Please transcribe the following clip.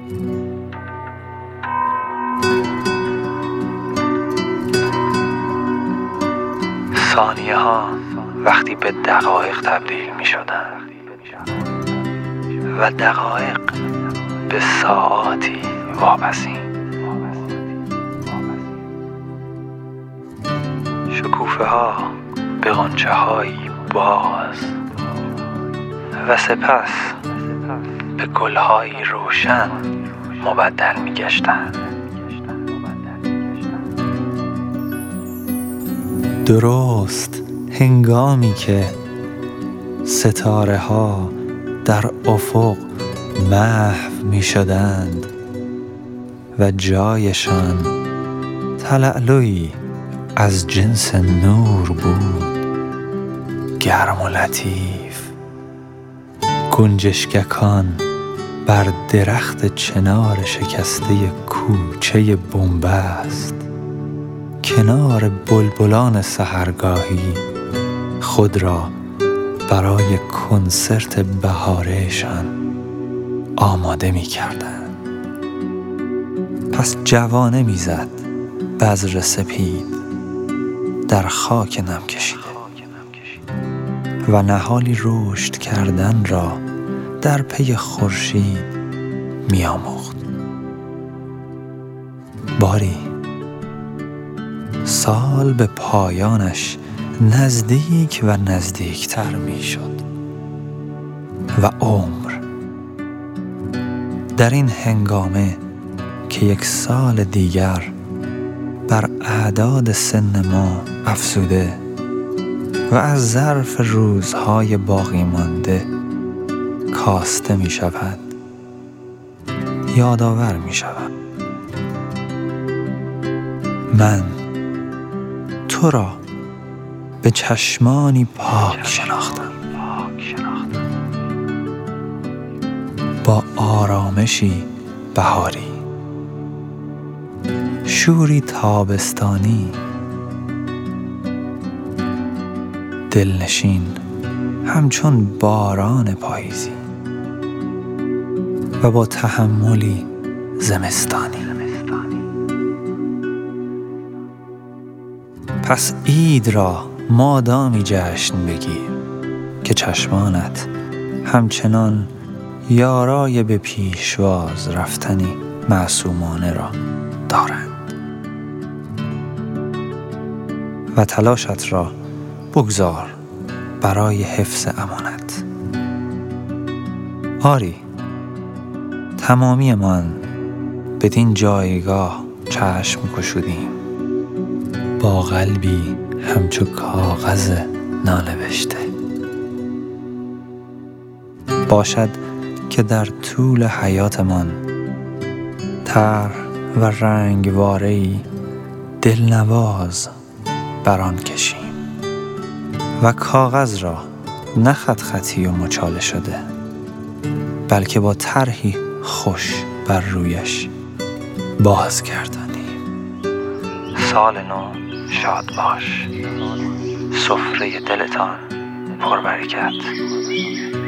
ثانیه ها وقتی به دقایق تبدیل می شدن و دقایق به ساعاتی واپسین، شکوفه ها به غنچه هایی باز و سپس به گل هایی روشن مبدل می گشتند. درست هنگامی که ستاره ها در افق محو می شدند و جایشان تلألؤی از جنس نور بود، گرم و لطیف. گنجشککان بر درخت چنار شکسته کوچه بنبست کنار بلبلان سحرگاهی خود را برای کنسرت بهاره‌شان آماده می کردند. پس جوانه می زد بذر سپید در خاک نم کشیده و نهالی رشد کردن را در پی خورشید می آموخت. باری سال به پایانش نزدیک و نزدیکتر می شد و عمر در این هنگامه که یک سال دیگر بر اعداد سن ما افزوده و از ظرف روزهای باقی مانده کاسته می شود، یادآور می شود. من تو را به چشمانی پاک شناختم، با آرامشی بهاری، شوری تابستانی، دلنشین همچون باران پاییزی و با تحملی زمستانی. پس عید را مادامی جشن بگیر که چشمانت همچنان یارای به پیشواز رفتنی معصومانه را دارند و تلاشت را بگذار برای حفظ امانت. آری، تمامی من بدین جایگاه چشم گشودیم با قلبی همچو کاغذ نانوشته. باشد که در طول حیاتمان طرح و رنگواره‌ای دلنواز بر آن کشیم و کاغذ را نه خط خطی و مچاله شده بلکه با طرحی خوش بر رویش بازگردانیم. سال نو شاد باش، سفره دلتان پربرکت.